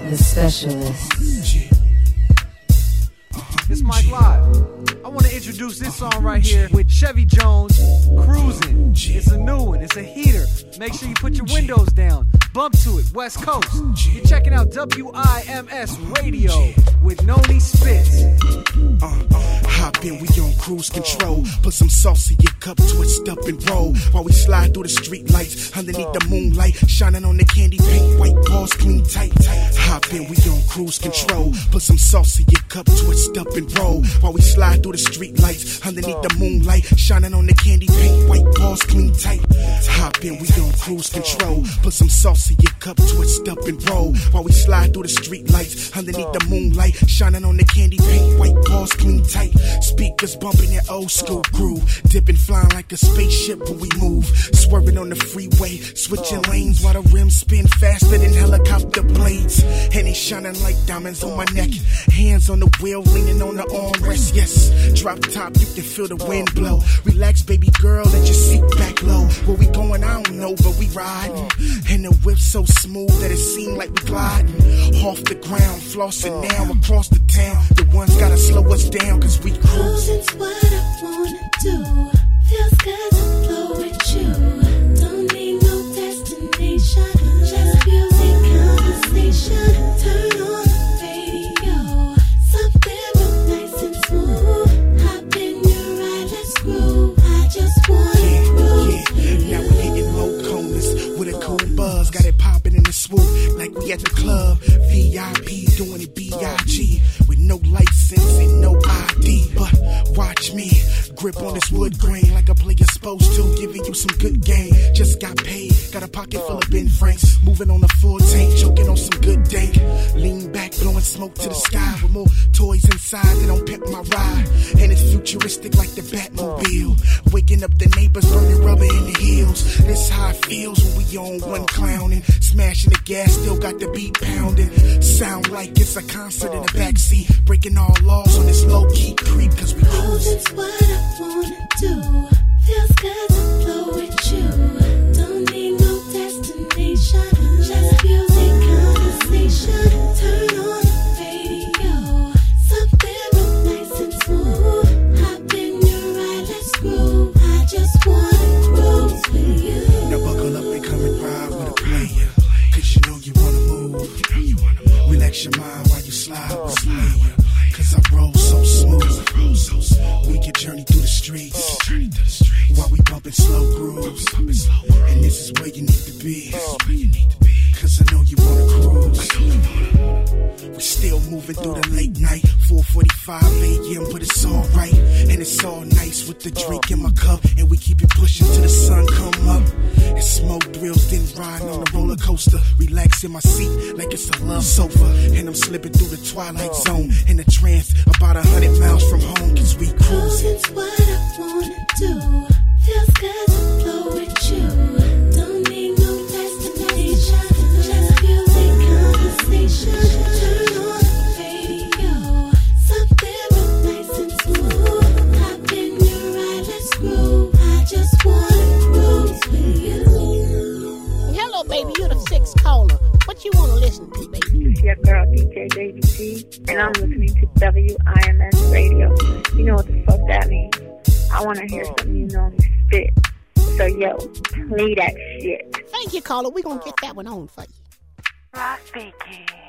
The Specialist. It's Mike Live. I want to introduce this song right here with Chevy Jones, Cruising. It's a new one. It's a heater. Make sure you put your windows down. Bump to it, West Coast. You're checking out WIMS Radio with Noni Spitz. Hop in, we on cruise control. Put some sauce in your cup, twist up and roll. While we slide through the street lights, underneath the moonlight, shining on the candy paint, white balls clean tight. Hop in, we on cruise control. Put some sauce in your cup, twist up and roll. While we slide through the street lights, underneath the moonlight, shining on the candy paint, white balls clean tight. Hop in, we on cruise control. Put some sauce in your cup, twist up and roll. While we slide through the street lights, underneath the moonlight, shining on the candy paint, white balls clean tight. Speakers bumping that old school groove, dipping, flying like a spaceship when we move. Swerving on the freeway, switching lanes while the rims spin faster than helicopter blades. And they shining like diamonds on my neck. Hands on the wheel, leaning on the armrest. Yes, drop top, you can feel the wind blow. Relax, baby girl, let your seat back low. Where we going, I don't know, but we riding. And the whip so smooth that it seemed like we gliding. Off the ground, flossing now across the town. The ones gotta slow us down, cause we cruising's what I wanna do. Feels good to flow with you. Don't need no destination, just music conversation. Turn on the radio, something real nice and smooth. Hop in your ride, let's groove. I just wanna groove. Now we hitting low corners with a cool buzz. Got it popping in the swoop like we at the club. VIP doing it B.I.G. with no license and no ID. But watch me grip on this wood grain like a player supposed to, giving you some good game. Just got paid, got a pocket full of Ben Franks. Moving on a full tank, choking on some good dank. Lean back, blowing smoke to the sky with more toys inside that don't pimp my ride. And it's futuristic like the Batmobile. Waking up the neighbors, burning rubber in the heels. This how it feels when we on one clowning. Smashing the gas, still got the beat pounding. Sound like it's a concert in the backseat. Breaking all laws on this low-key creep, cause we cruising's what I wanna do. Feels good to flow with you. Don't need no destination, just music conversation. Turn on the radio, something real nice and smooth. Hop in your ride, let's groove. I just wanna cruise with you. Now buckle up and come and ride with a player, cause you know you wanna move. Relax your mind while you slide with Slayer, cause I roll so smooth. We can journey through the streets while we bumping slow grooves. And this is where you need to be, cause I know you wanna cruise. We still moving through the late night, 4:45 a.m. but it's alright. And it's all nice with the drink in my cup. And we keep it pushing till the sun come up. And smoke thrills, then riding on the roller coaster. Relax in my seat like it's a love sofa. And I'm slipping through the twilight zone in a trance about 100 miles from home, cause we cruising. Cruising's what I wanna do. Feels good to flow with you. Don't need no destination, just music conversation. Turn on the radio, something real nice and smooth. Hop in your ride, let's groove. I just wanna cruise with you. Hello, baby, you're the sixth caller. What you wanna listen to, baby? It's your girl DJ Baby G, and I'm listening to WIMS Radio. You know what the fuck that means? I wanna hear some you know me spit. So yo, play that shit. Thank you, caller. We're gonna get that one on for you. Rock speaking.